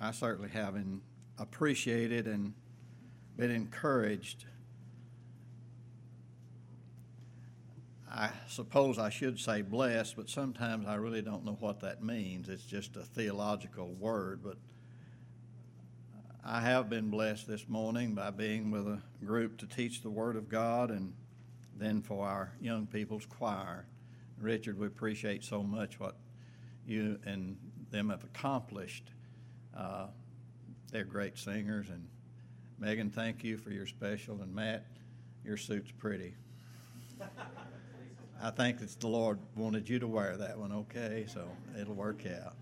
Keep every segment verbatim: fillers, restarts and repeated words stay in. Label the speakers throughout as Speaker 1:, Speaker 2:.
Speaker 1: I certainly have in, appreciated and been encouraged. I suppose I should say blessed, but sometimes I really don't know what that means. It's just a theological word, but I have been blessed this morning by being with a group to teach the Word of God and then for our young people's choir. Richard, we appreciate so much what you and them have accomplished. Uh, they're great singers, and Megan, thank you for your special, and Matt, your suit's pretty. I think it's the Lord wanted you to wear that one, okay? So it'll work out.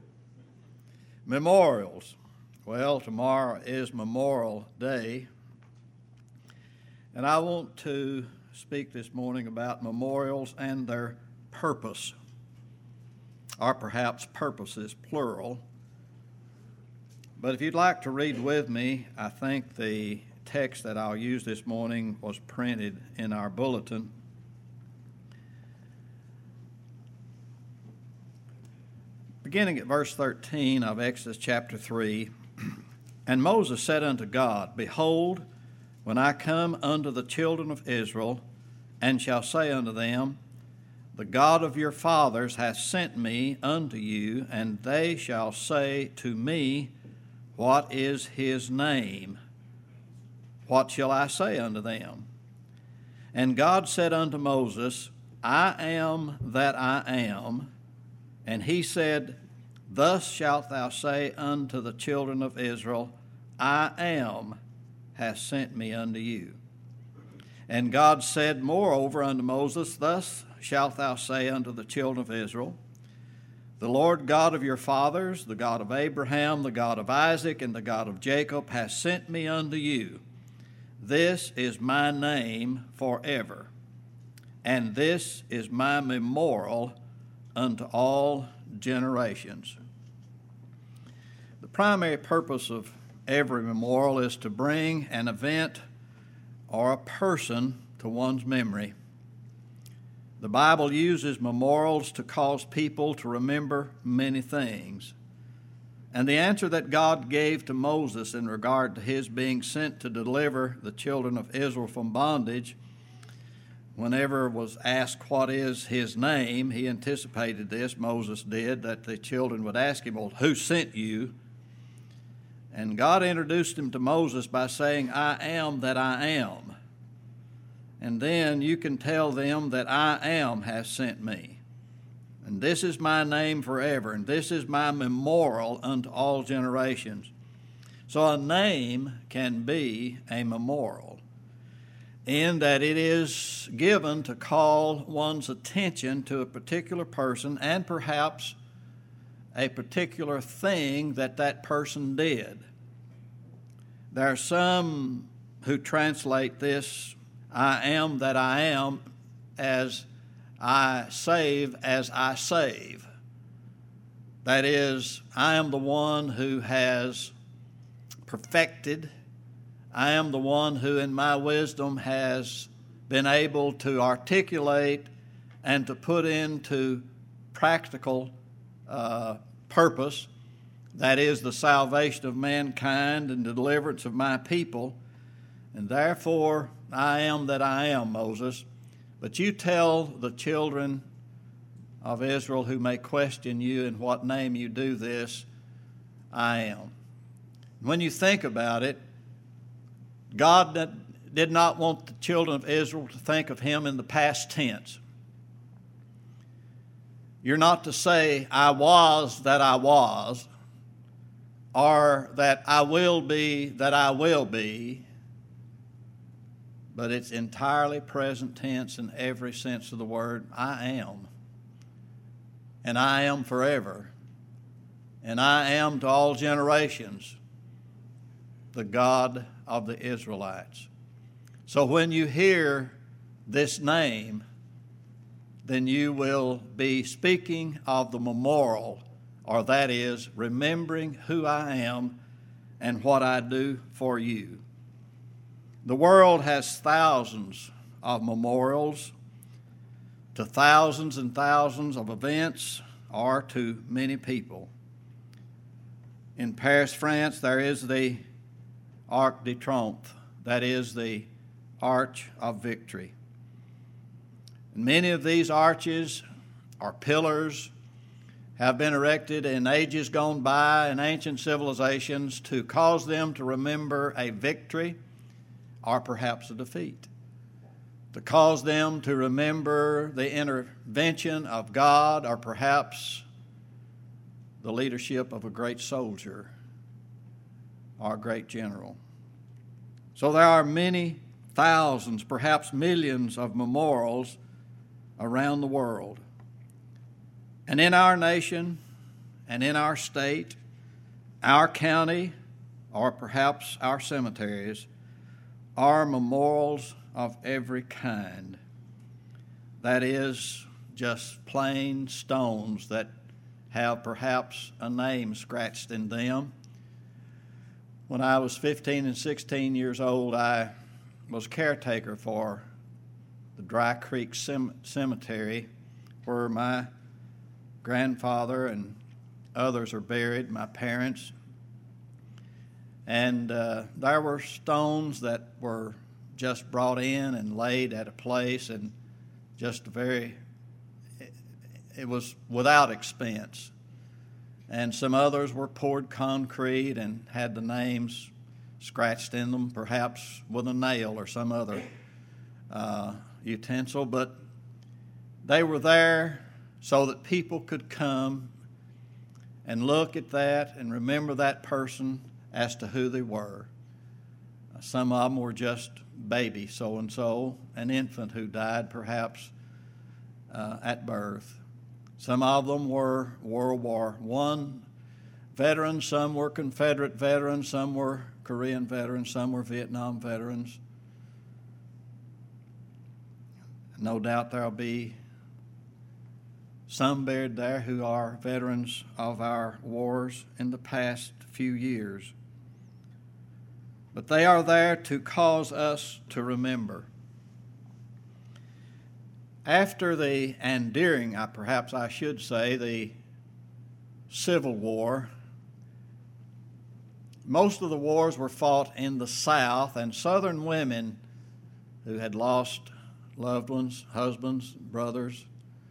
Speaker 1: Memorials. Well, tomorrow is Memorial Day, and I want to speak this morning about memorials and their purpose, or perhaps purposes, plural. But if you'd like to read with me, I think the text that I'll use this morning was printed in our bulletin. Beginning at verse thirteen of Exodus chapter three, and Moses said unto God, Behold, when I come unto the children of Israel, and shall say unto them, The God of your fathers hath sent me unto you, and they shall say to me, What is his name? What shall I say unto them? And God said unto Moses, I am that I am. And he said, Thus shalt thou say unto the children of Israel, I am hath sent me unto you. And God said moreover unto Moses, Thus shalt thou say unto the children of Israel, The Lord God of your fathers, the God of Abraham, the God of Isaac, and the God of Jacob, hath sent me unto you. This is my name forever, and this is my memorial unto all generations. The primary purpose of every memorial is to bring an event or a person to one's memory. The Bible uses memorials to cause people to remember many things. And the answer that God gave to Moses in regard to his being sent to deliver the children of Israel from bondage, whenever was asked what is his name, he anticipated this, Moses did, that the children would ask him, well, who sent you? And God introduced him to Moses by saying, I am that I am. And then you can tell them that I am has sent me. And this is my name forever, and this is my memorial unto all generations. So a name can be a memorial, in that it is given to call one's attention to a particular person and perhaps a particular thing that that person did. There are some who translate this, I am that I am, as I save as I save. That is, I am the one who has perfected. I am the one who in my wisdom has been able to articulate and to put into practical uh, purpose, that is the salvation of mankind and the deliverance of my people. And therefore, I am that I am, Moses. But you tell the children of Israel who may question you in what name you do this, I am. When you think about it, God did not want the children of Israel to think of him in the past tense. You're not to say, I was that I was, or that I will be that I will be, but it's entirely present tense in every sense of the word. I am. And I am forever. And I am to all generations the God of the Israelites. So when you hear this name, then you will be speaking of the memorial, or that is, remembering who I am and what I do for you. The world has thousands of memorials to thousands and thousands of events or to many people. In Paris, France, there is the Arc de Triomphe, that is the Arch of Victory. And many of these arches or pillars have been erected in ages gone by in ancient civilizations to cause them to remember a victory or perhaps a defeat, to cause them to remember the intervention of God or perhaps the leadership of a great soldier or a great general. So there are many thousands, perhaps millions of memorials around the world. And in our nation and in our state, our county, or perhaps our cemeteries, are memorials of every kind. That is, just plain stones that have perhaps a name scratched in them. When I was fifteen and sixteen years old, I was caretaker for the Dry Creek Cemetery, where my grandfather and others are buried, my parents. And uh, there were stones that were just brought in and laid at a place, and just very, it, it was without expense. And some others were poured concrete and had the names scratched in them, perhaps with a nail or some other uh, utensil. But they were there so that people could come and look at that and remember that person as to who they were. Uh, some of them were just baby so-and-so, an infant who died perhaps uh, at birth. Some of them were World War One veterans, some were Confederate veterans, some were Korean veterans, some were Vietnam veterans. No doubt there'll be some buried there who are veterans of our wars in the past few years. But they are there to cause us to remember. After the, and during, I, perhaps I should say, the Civil War, most of the wars were fought in the South, and Southern women who had lost loved ones, husbands, brothers,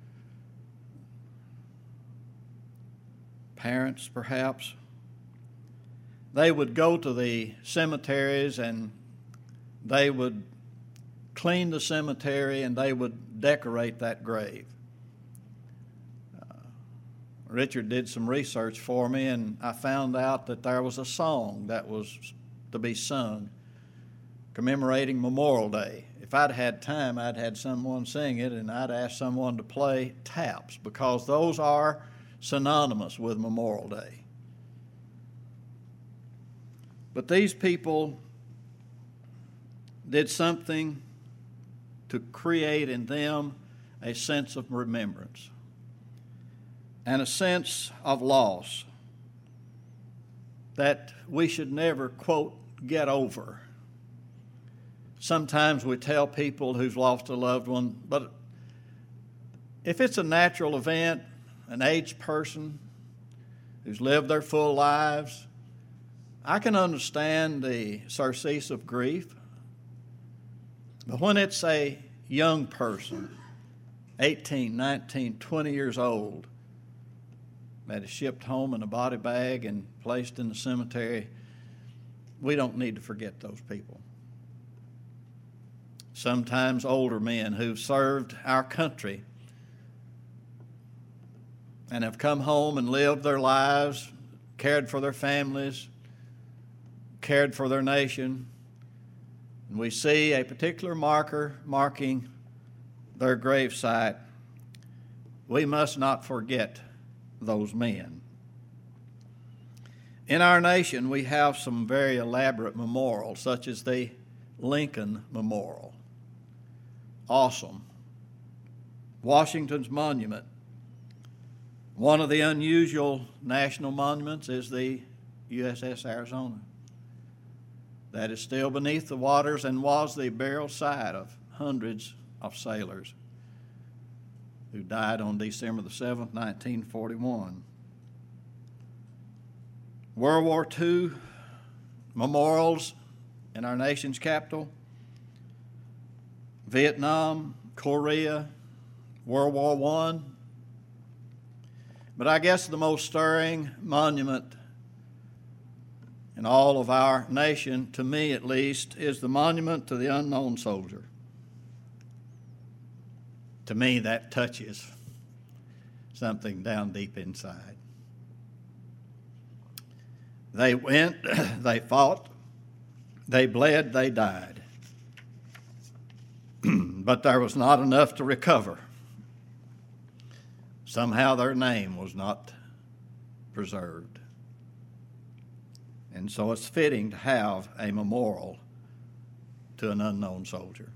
Speaker 1: parents perhaps, they would go to the cemeteries and they would clean the cemetery and they would decorate that grave. Uh, Richard did some research for me, and I found out that there was a song that was to be sung commemorating Memorial Day. If I'd had time, I'd had someone sing it, and I'd asked someone to play taps, because those are synonymous with Memorial Day. But these people did something to create in them a sense of remembrance and a sense of loss that we should never, quote, get over. Sometimes we tell people who've lost a loved one, but if it's a natural event, an aged person who's lived their full lives, I can understand the surcease of grief. But when it's a young person, eighteen, nineteen, twenty years old, that is shipped home in a body bag and placed in the cemetery, we don't need to forget those people. Sometimes older men who've served our country and have come home and lived their lives, cared for their families, cared for their nation, and we see a particular marker marking their gravesite, we must not forget those men. In our nation, we have some very elaborate memorials, such as the Lincoln Memorial. Awesome. Washington's Monument. One of the unusual national monuments is the U S S Arizona. That is still beneath the waters and was the burial site of hundreds of sailors who died on December the seventh, nineteen forty-one. World War Two memorials in our nation's capital, Vietnam, Korea, World War One. But I guess the most stirring monument in all of our nation, to me at least, is the monument to the unknown soldier. To me, that touches something down deep inside. They went, they fought, they bled, they died. But there was not enough to recover. Somehow their name was not preserved. And so it's fitting to have a memorial to an unknown soldier.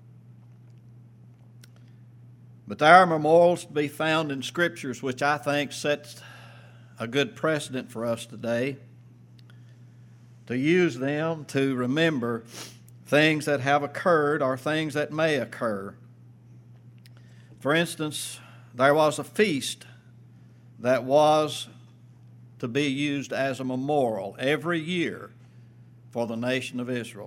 Speaker 1: But there are memorials to be found in Scriptures which I think sets a good precedent for us today, to use them to remember things that have occurred or things that may occur. For instance, there was a feast that was to be used as a memorial every year for the nation of Israel.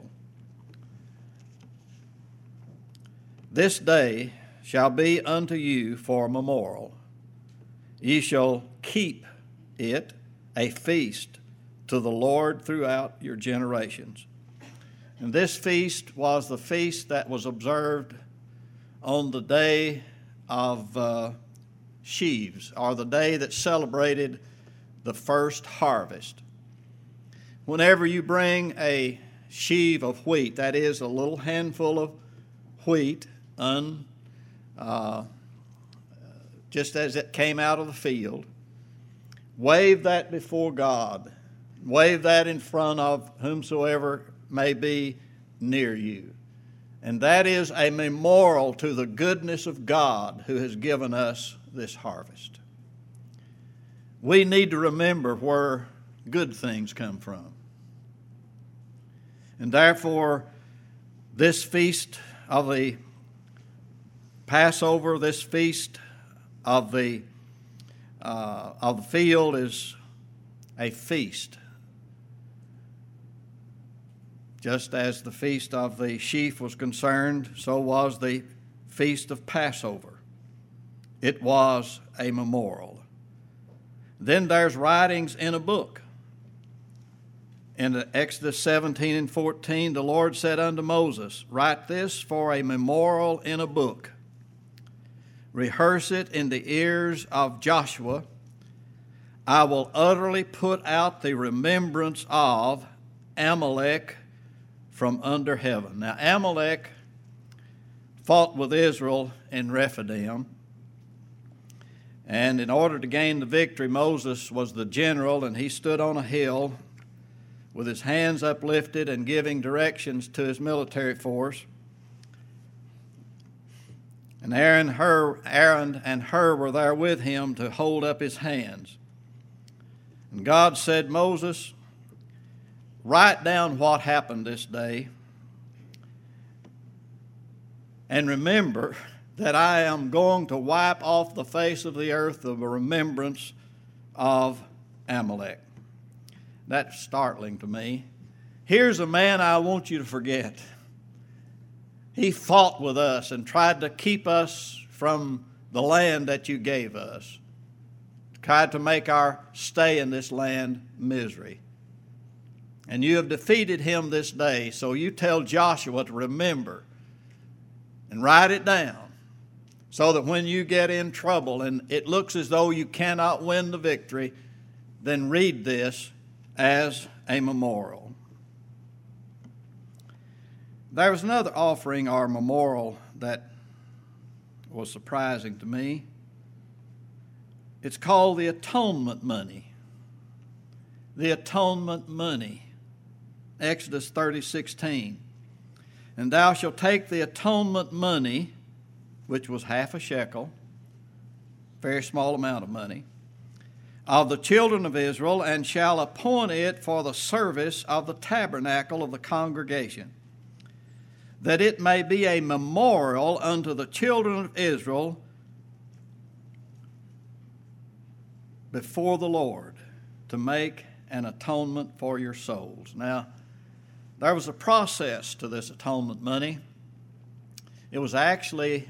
Speaker 1: This day shall be unto you for a memorial. Ye shall keep it a feast to the Lord throughout your generations. And this feast was the feast that was observed on the day of uh, sheaves, or the day that celebrated the first harvest. Whenever you bring a sheave of wheat, that is a little handful of wheat, un, uh, just as it came out of the field, wave that before God. Wave that in front of whomsoever may be near you. And that is a memorial to the goodness of God who has given us this harvest. We need to remember where good things come from. And therefore, this feast of the Passover, this feast of the, uh, of the field is a feast. Just as the feast of the sheaf was concerned, so was the feast of Passover. It was a memorial. Then there's writings in a book. In Exodus seventeen and fourteen, the Lord said unto Moses, write this for a memorial in a book. Rehearse it in the ears of Joshua. I will utterly put out the remembrance of Amalek from under heaven. Now, Amalek fought with Israel in Rephidim. And in order to gain the victory, Moses was the general, and he stood on a hill with his hands uplifted and giving directions to his military force. And Aaron, Hur, Aaron and Hur were there with him to hold up his hands. And God said, Moses, write down what happened this day, and remember that I am going to wipe off the face of the earth the remembrance of Amalek. That's startling to me. Here's a man I want you to forget. He fought with us and tried to keep us from the land that you gave us, tried to make our stay in this land misery. And you have defeated him this day, so you tell Joshua to remember and write it down, so that when you get in trouble and it looks as though you cannot win the victory, then read this as a memorial. There was another offering or memorial that was surprising to me. It's called the atonement money. The atonement money. Exodus thirty sixteen. And thou shalt take the atonement money, which was half a shekel, very small amount of money, of the children of Israel, and shall appoint it for the service of the tabernacle of the congregation, that it may be a memorial unto the children of Israel before the Lord, to make an atonement for your souls. Now, there was a process to this atonement money. It was actually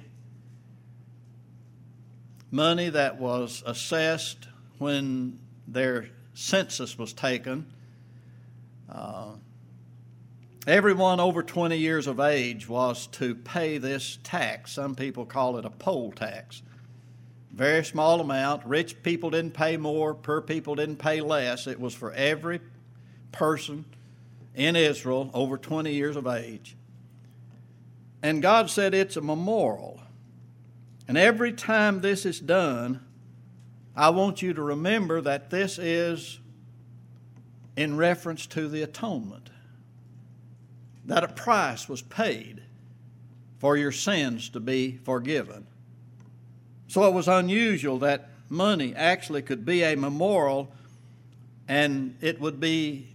Speaker 1: money that was assessed when their census was taken. Uh, everyone over twenty years of age was to pay this tax. Some people call it a poll tax. Very small amount. Rich people didn't pay more. Poor people didn't pay less. It was for every person in Israel over twenty years of age. And God said it's a memorial. And every time this is done, I want you to remember that this is in reference to the atonement. That a price was paid for your sins to be forgiven. So it was unusual that money actually could be a memorial, and it would be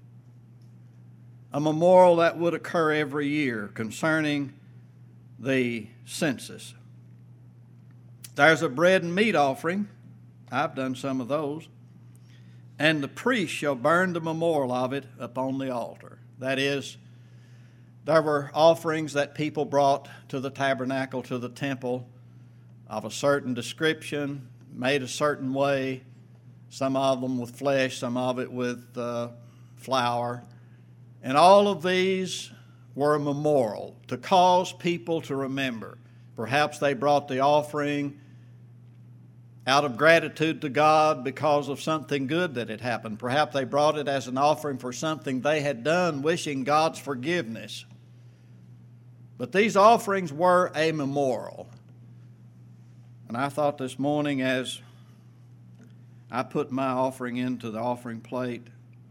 Speaker 1: a memorial that would occur every year concerning the census. There's a bread and meat offering. I've done some of those. And the priest shall burn the memorial of it upon the altar. That is, there were offerings that people brought to the tabernacle, to the temple, of a certain description, made a certain way, some of them with flesh, some of it with uh, flour. And all of these were a memorial to cause people to remember. Perhaps they brought the offering out of gratitude to God because of something good that had happened. Perhaps they brought it as an offering for something they had done, wishing God's forgiveness. But these offerings were a memorial. And I thought this morning, as I put my offering into the offering plate,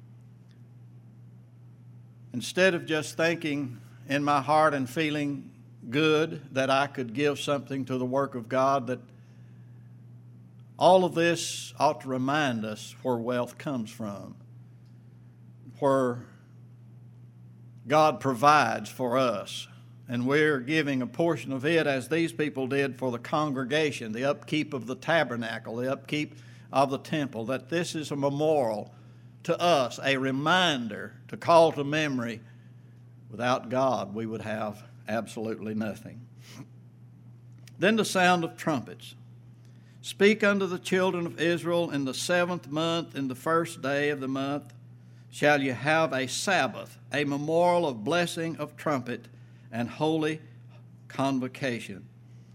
Speaker 1: instead of just thinking in my heart and feeling good that I could give something to the work of God, that all of this ought to remind us where wealth comes from, where God provides for us. And we're giving a portion of it, as these people did, for the congregation, the upkeep of the tabernacle, the upkeep of the temple, that this is a memorial to us, a reminder to call to memory. Without God, we would have absolutely nothing. Then the sound of trumpets. Speak unto the children of Israel, in the seventh month, in the first day of the month, shall you have a Sabbath, a memorial of blessing of trumpet and holy convocation.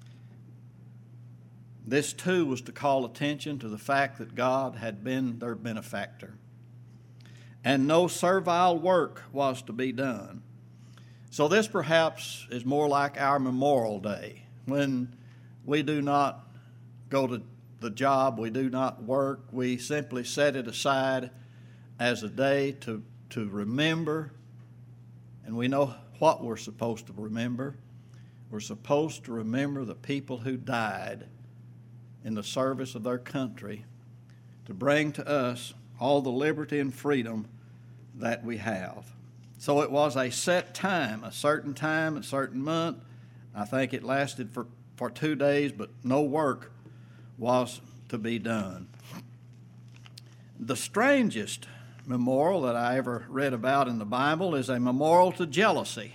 Speaker 1: This too was to call attention to the fact that God had been their benefactor. And no servile work was to be done. So this perhaps is more like our Memorial Day, when we do not go to the job, we do not work, we simply set it aside as a day to, to remember. And we know what we're supposed to remember. We're supposed to remember the people who died in the service of their country to bring to us all the liberty and freedom that we have. So it was a set time, a certain time, a certain month. I think it lasted for, for two days, but no work was to be done. The strangest memorial that I ever read about in the Bible is a memorial to jealousy.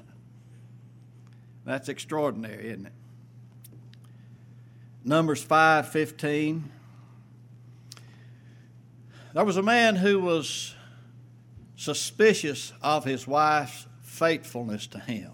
Speaker 1: That's extraordinary, isn't it? Numbers five fifteen. There was a man who was suspicious of his wife's faithfulness to him.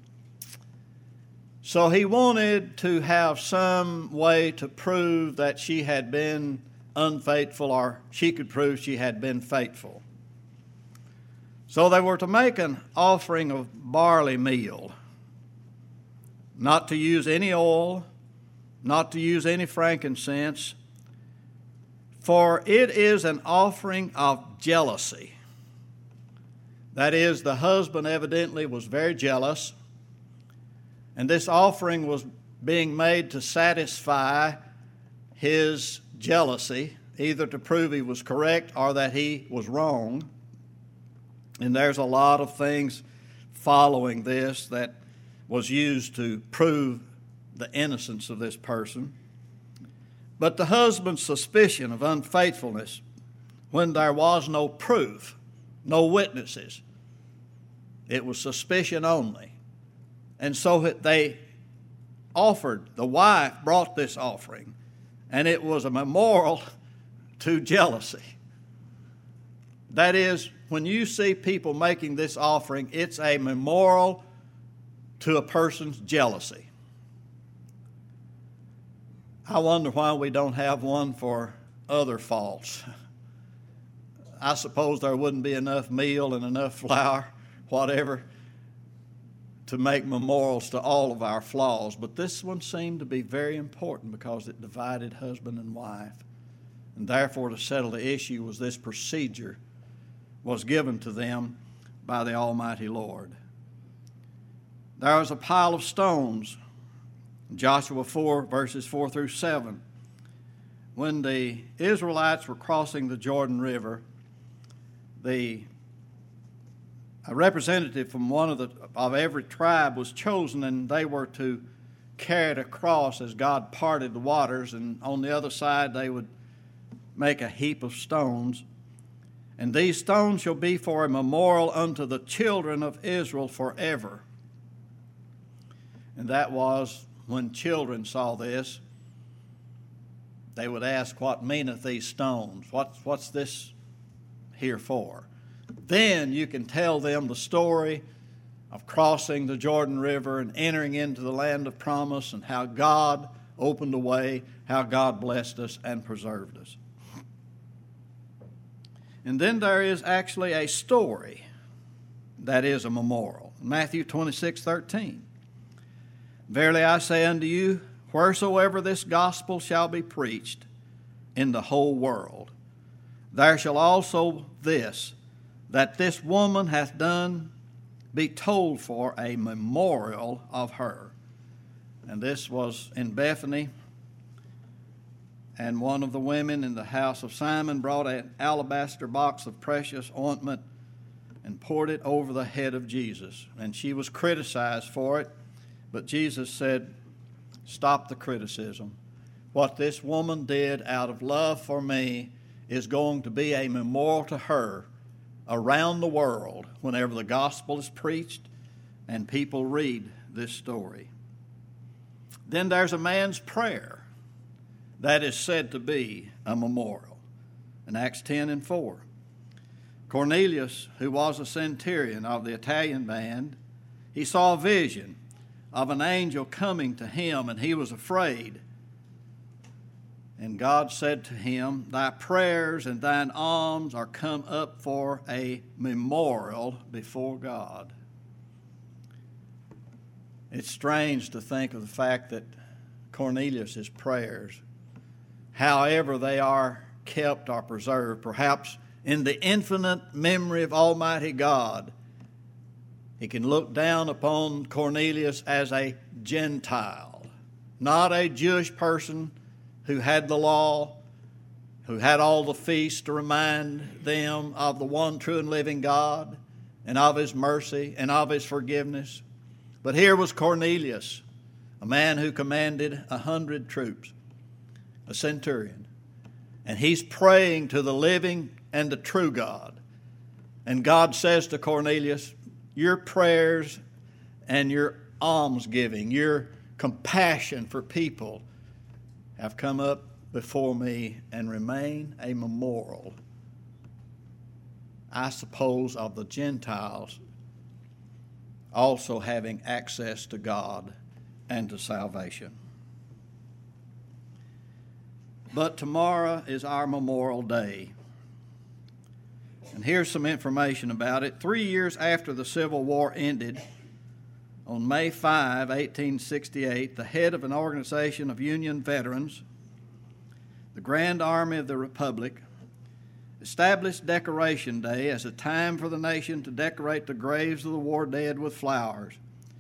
Speaker 1: So he wanted to have some way to prove that she had been unfaithful, or she could prove she had been faithful. So they were to make an offering of barley meal, not to use any oil, not to use any frankincense, for it is an offering of jealousy. That is, the husband evidently was very jealous, and this offering was being made to satisfy his jealousy, either to prove he was correct or that he was wrong. And there's a lot of things following this that was used to prove the innocence of this person. But the husband's suspicion of unfaithfulness when there was no proof, no witnesses. It was suspicion only. And so they offered, the wife brought this offering, and it was a memorial to jealousy. That is, when you see people making this offering, it's a memorial to a person's jealousy. I wonder why we don't have one for other faults. I suppose there wouldn't be enough meal and enough flour, whatever, to make memorials to all of our flaws. But this one seemed to be very important because it divided husband and wife. And therefore, to settle the issue was this procedure was given to them by the Almighty Lord. There was a pile of stones, Joshua four, verses four through seven. When the Israelites were crossing the Jordan River, the a representative from one of the of every tribe was chosen, and they were to carry it across as God parted the waters, and on the other side they would make a heap of stones. And these stones shall be for a memorial unto the children of Israel forever. And that was when children saw this, they would ask, what meaneth these stones? What, what's this here for? Then you can tell them the story of crossing the Jordan River and entering into the land of promise, and how God opened the way, how God blessed us and preserved us. And then there is actually a story that is a memorial. Matthew twenty-six thirteen. Verily I say unto you, wheresoever this gospel shall be preached in the whole world, there shall also this, that this woman hath done, be told for a memorial of her. And this was in Bethany. And one of the women in the house of Simon brought an alabaster box of precious ointment and poured it over the head of Jesus. And she was criticized for it, but Jesus said, stop the criticism. What this woman did out of love for me is going to be a memorial to her around the world whenever the gospel is preached and people read this story. Then there's a man's prayer that is said to be a memorial. In Acts ten and four, Cornelius, who was a centurion of the Italian band, he saw a vision of an angel coming to him, and he was afraid. And God said to him, thy prayers and thine alms are come up for a memorial before God. It's strange to think of the fact that Cornelius' prayers, however they are kept or preserved, perhaps in the infinite memory of Almighty God, he can look down upon Cornelius as a Gentile, not a Jewish person who had the law, who had all the feasts to remind them of the one true and living God and of His mercy and of His forgiveness. But here was Cornelius, a man who commanded a hundred troops, a centurion, and he's praying to the living and the true God. And God says to Cornelius, your prayers and your almsgiving, your compassion for people have come up before me and remain a memorial, I suppose, of the Gentiles also having access to God and to salvation. But tomorrow is our Memorial Day. And here's some information about it. Three years after the Civil War ended, on May fifth, eighteen sixty-eight, the head of an organization of Union veterans, the Grand Army of the Republic, established Decoration Day as a time for the nation to decorate the graves of the war dead with flowers.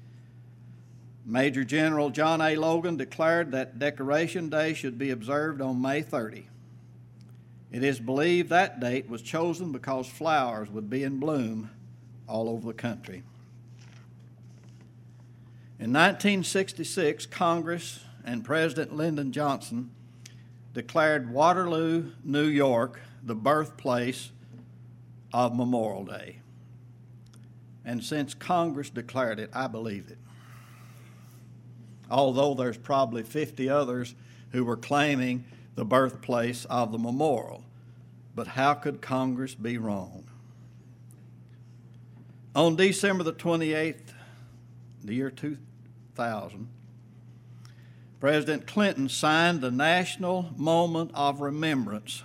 Speaker 1: Major General John A. Logan declared that Decoration Day should be observed on May thirtieth. It is believed that date was chosen because flowers would be in bloom all over the country. In nineteen sixty-six, Congress and President Lyndon Johnson declared Waterloo, New York, the birthplace of Memorial Day. And since Congress declared it, I believe it. Although there's probably fifty others who were claiming the birthplace of the memorial. But how could Congress be wrong? On December the twenty-eighth, the year two thousand, President Clinton signed the National Moment of Remembrance.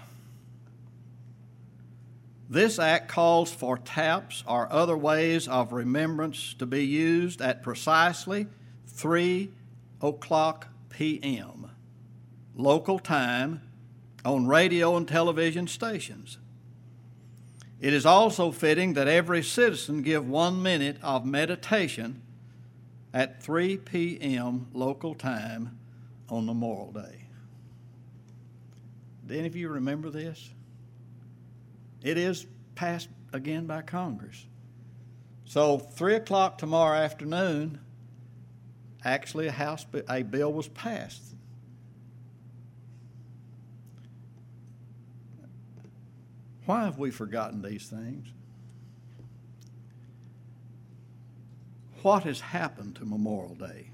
Speaker 1: This act calls for taps or other ways of remembrance to be used at precisely three o'clock p.m. local time on radio and television stations. It is also fitting that every citizen give one minute of meditation at three p.m. local time on Memorial Day. Do any of you remember this? It is passed again by Congress. So three o'clock tomorrow afternoon, actually a House a bill was passed. Why have we forgotten these things? What has happened to Memorial Day?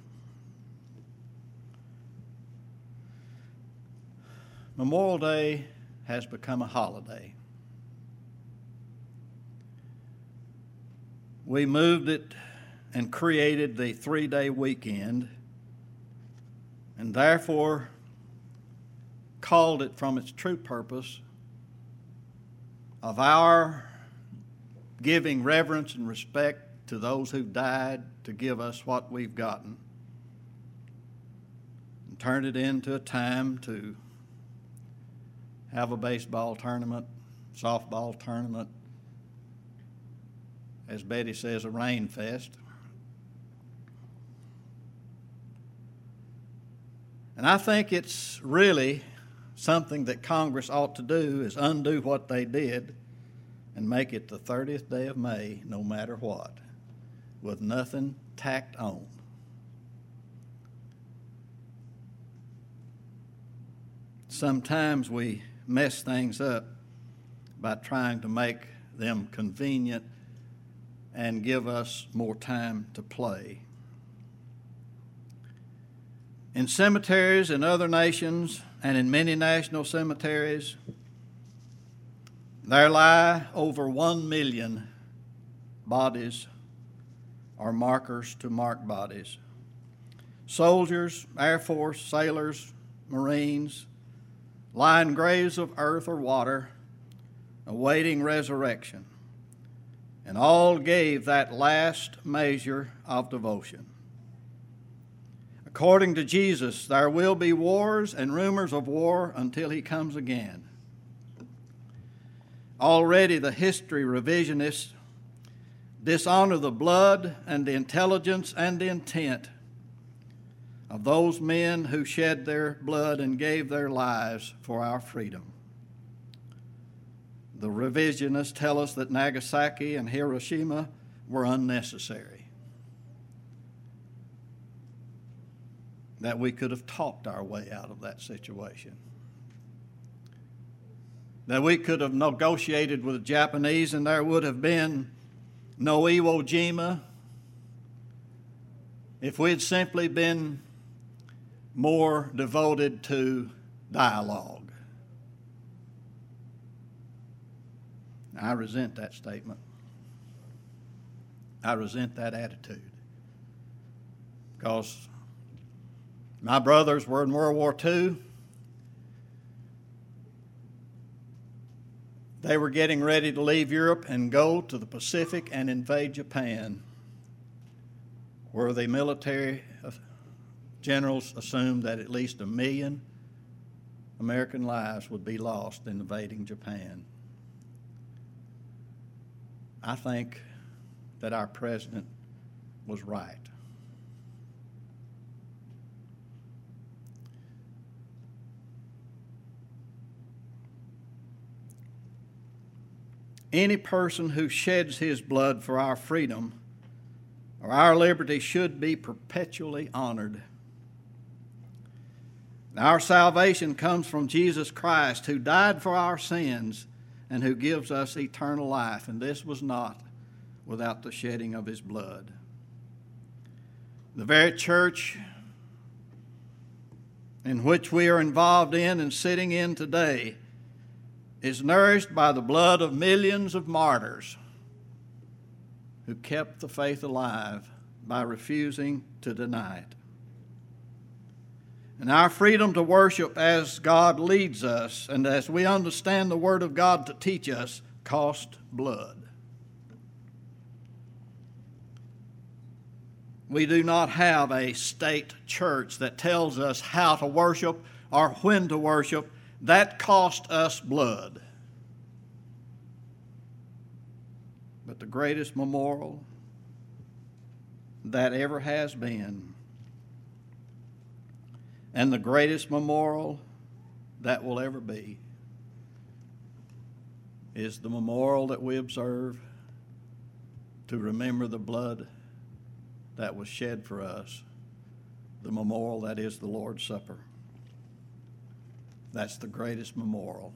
Speaker 1: Memorial Day has become a holiday. We moved it and created the three-day weekend, and therefore called it from its true purpose of our giving reverence and respect to those who died to give us what we've gotten, and turned it into a time to have a baseball tournament, softball tournament, as Betty says, a rain fest. And I think it's really something that Congress ought to do is undo what they did and make it the thirtieth day of May, no matter what, with nothing tacked on. Sometimes we mess things up by trying to make them convenient and give us more time to play. In cemeteries in other nations and in many national cemeteries, there lie over one million bodies or markers to mark bodies. Soldiers, Air Force, sailors, Marines lie in graves of earth or water, awaiting resurrection, and all gave that last measure of devotion. According to Jesus, there will be wars and rumors of war until he comes again. Already the history revisionists dishonor the blood and the intelligence and the intent of those men who shed their blood and gave their lives for our freedom. The revisionists tell us that Nagasaki and Hiroshima were unnecessary, that we could have talked our way out of that situation, that we could have negotiated with the Japanese and there would have been no Iwo Jima if we had simply been more devoted to dialogue. I resent that statement. I resent that attitude. Because my brothers were in World War Two. They were getting ready to leave Europe and go to the Pacific and invade Japan, where the military generals assumed that at least a million American lives would be lost in invading Japan. I think that our president was right. Any person who sheds his blood for our freedom or our liberty should be perpetually honored. Our salvation comes from Jesus Christ, who died for our sins and who gives us eternal life. And this was not without the shedding of his blood. The very church in which we are involved in and sitting in today is nourished by the blood of millions of martyrs who kept the faith alive by refusing to deny it. And our freedom to worship as God leads us and as we understand the Word of God to teach us cost blood. We do not have a state church that tells us how to worship or when to worship. That cost us blood. But the greatest memorial that ever has been, and the greatest memorial that will ever be, is the memorial that we observe to remember the blood that was shed for us, the memorial that is the Lord's Supper. That's the greatest memorial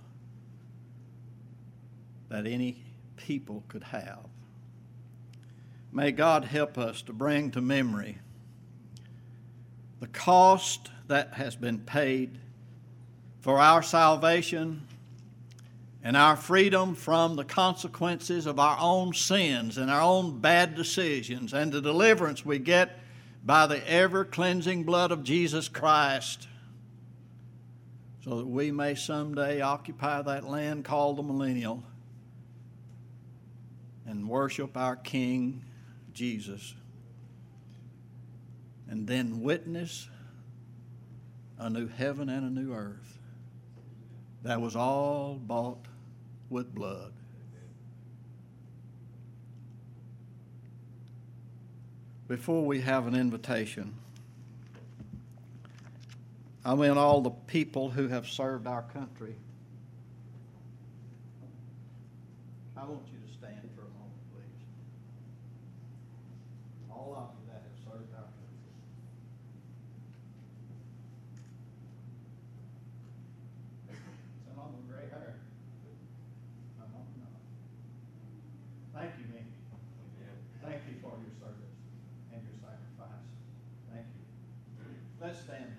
Speaker 1: that any people could have. May God help us to bring to memory the cost that has been paid for our salvation and our freedom from the consequences of our own sins and our own bad decisions, and the deliverance we get by the ever-cleansing blood of Jesus Christ, so that we may someday occupy that land called the millennial and worship our King Jesus, and then witness a new heaven and a new earth that was all bought with blood. Before we have an invitation, I mean all the people who have served our country, I want you to stand for a moment, please. All of you that have served our country. Some of them with gray hair. Some of them not. Thank you, Mindy. Thank you for your service and your sacrifice. Thank you. Let's stand.